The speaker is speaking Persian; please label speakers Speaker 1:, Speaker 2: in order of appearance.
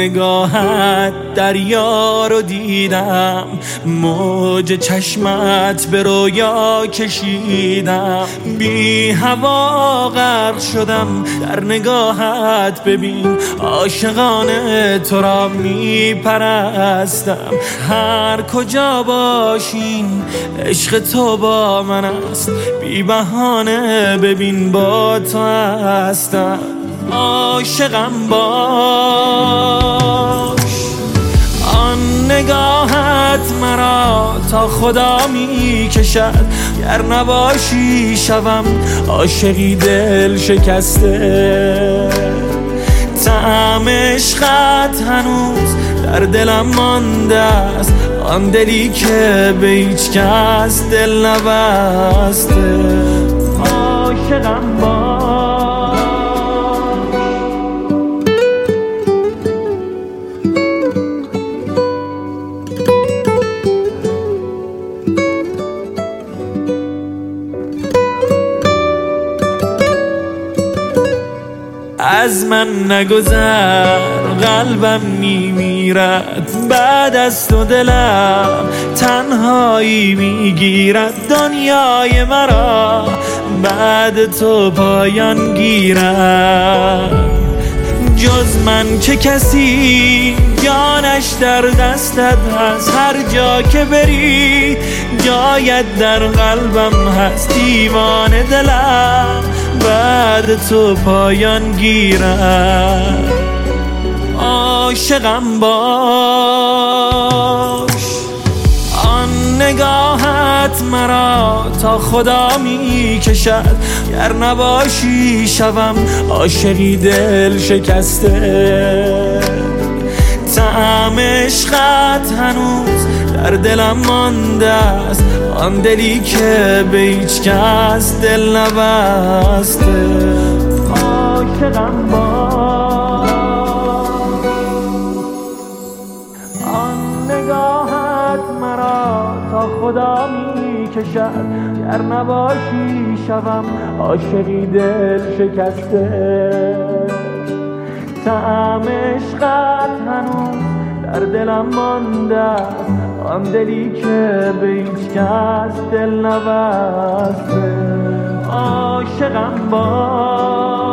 Speaker 1: نگاهت دریا رو دیدم، موج چشمت به رویا کشیدم، بی هوا غرق شدم در نگاهت. ببین عاشقانه تو را می پرستم، هر کجا باشین عشق تو با من است، بی بهانه ببین با تو هستم. عاشقم باش، آن نگاهت مرا تا خدا می کشد، گر نباشی شوم عاشقی دل شکسته. طعم عشقت هنوز در دلم مانده است، آن دلی که به هیچ کس دل نبسته. عاشقم باش. از من نگذر قلبم میمیرد، بعد از تو دلم تنهایی میگیرد، دنیای مرا بعد تو پایان گیرد. جز من که کسی جانش در دستت هست، هر جا که بری جایت در قلبم هست، دیوانه دلم بعد تو پایان گیرد. عاشقم باش، آن نگاهت مرا تا خدا می کشد، گر نباشی شوم عاشقی دل شکسته. طعم عشقت هنوز در دلم مانده است، آن دلی که به هیچ کس دل نبسته. عاشقم باش، آن نگاهت مرا تا خدا می کشد، گر نباشی شوم عاشقی دل شکسته. طعم عشقت هنوز در دلم مانده است، آن دلی که به هیچ کس دل نبسته. عاشقم باش.